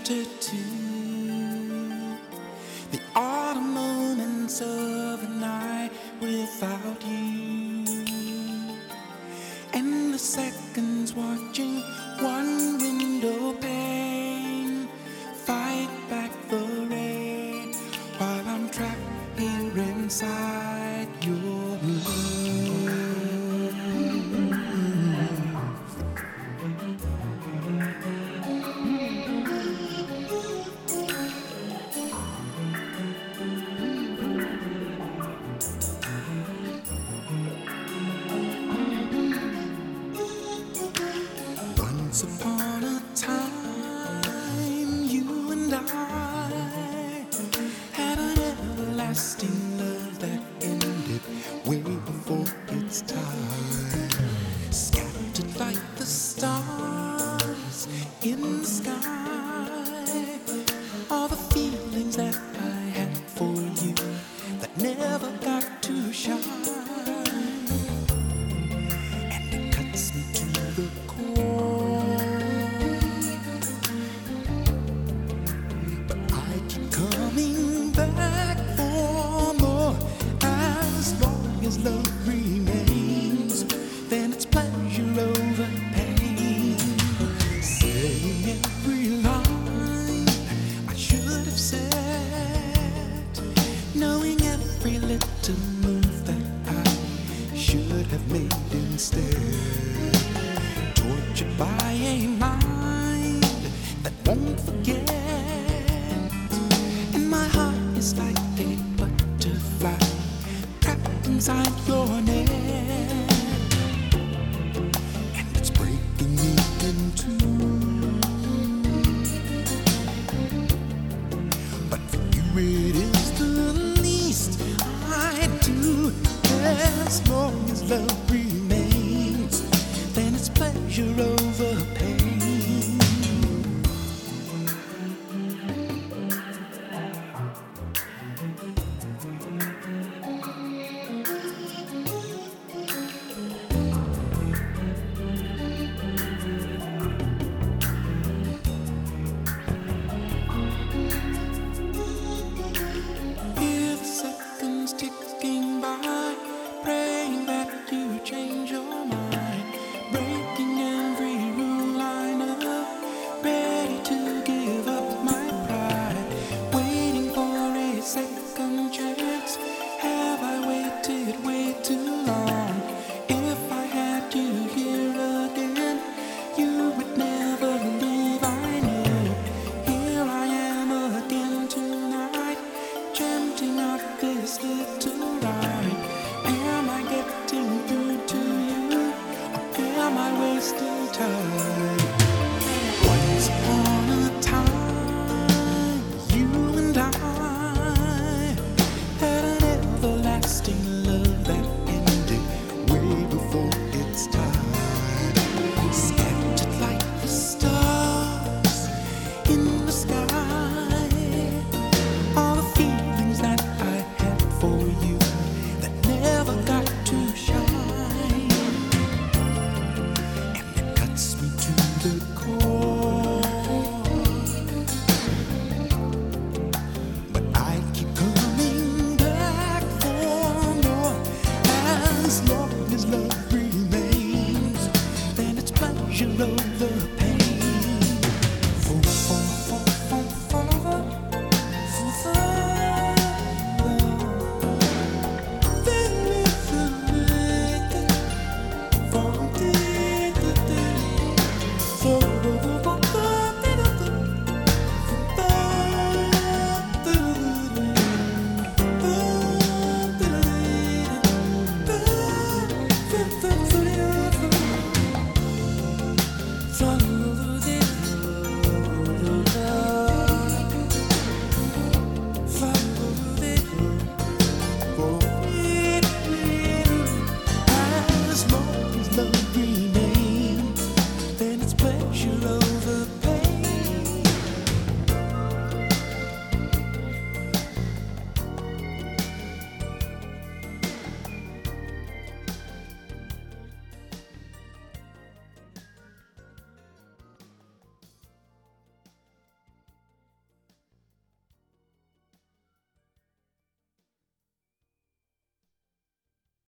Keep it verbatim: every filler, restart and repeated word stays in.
winter too, the autumn moments of a night without you, and the seconds watching one window pane fight back the rain while I'm trapped here inside your love. Once upon a time, you and I had an everlasting love that ended way before its time. Scattered like the stars in the sky, all the feelings that I had for you that never got to shine, and it cuts me to the core. But I keep coming back for more. As long as love remains, then it's pleasure over pain. Saying every line I should have said, knowing every little move that I should have made instead. Tortured by a mind that won't forget, and my heart is like a butterfly trapped inside your net, and it's breaking me in two. But for you it is the least I do, as long as love breathes.